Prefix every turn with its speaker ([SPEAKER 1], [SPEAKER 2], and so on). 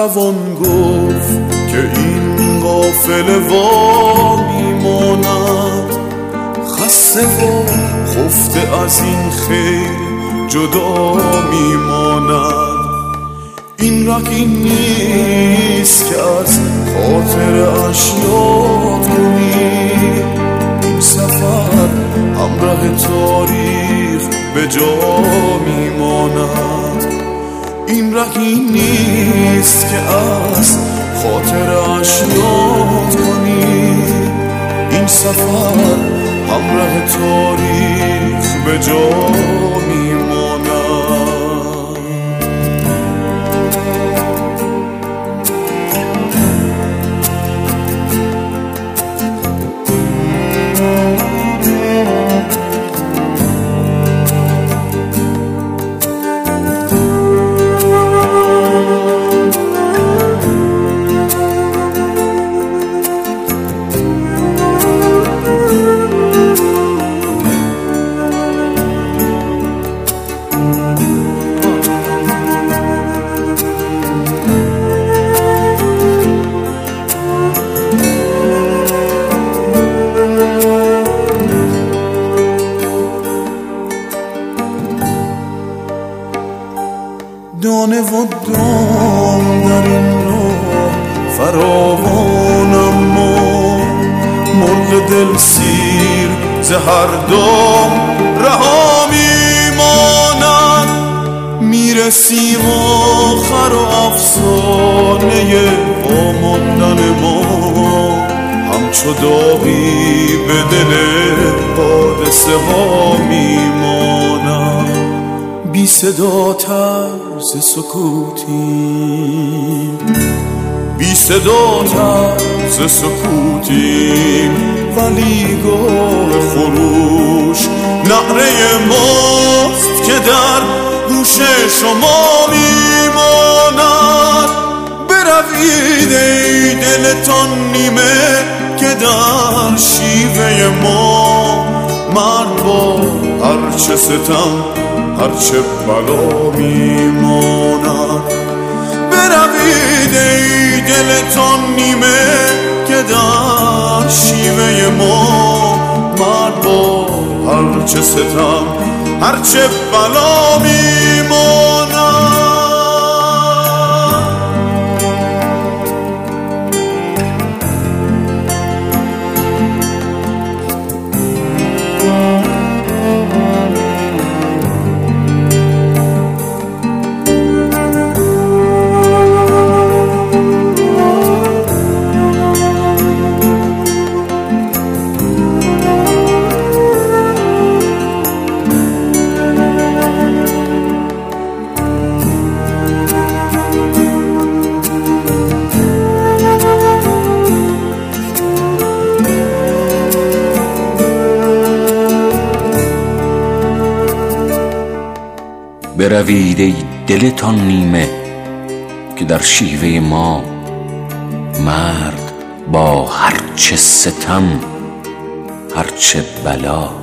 [SPEAKER 1] نتوان گفت که این قافله وا میماند، خسته و خفته از این خیر جدا میماند. این رگی نیست که از خاطر اشیاد کنی، این سفر همراه تاریخ به جا میماند. این رگی نیست که از خاطر اشیاد کنی، این سفر همراه تاریخ به جا میماند. دانه و دام در این راه فراوان، اما مرغ دل سیر ز هر دام رها میماند. میرسیم آخر و افسانه واماندن ما همچو داغی به دل حادثه ها میماند. بی صدا طرز سکوتیم، بی صدا طرز سکوتیم، ولی گاه خروش نعره ماست که در گوش شما میماند. بروید ای دلتان نیمه که در شیوه ما مرد با هرچه ستم هرچه بلا میماند. بروید ای دلتان نیمه که در شیوه ما مرد با هرچه ستم هرچه بلا میماند.
[SPEAKER 2] بروید ای دلتان نیمه که در شیوه ما مرد با هرچه ستم هرچه بلا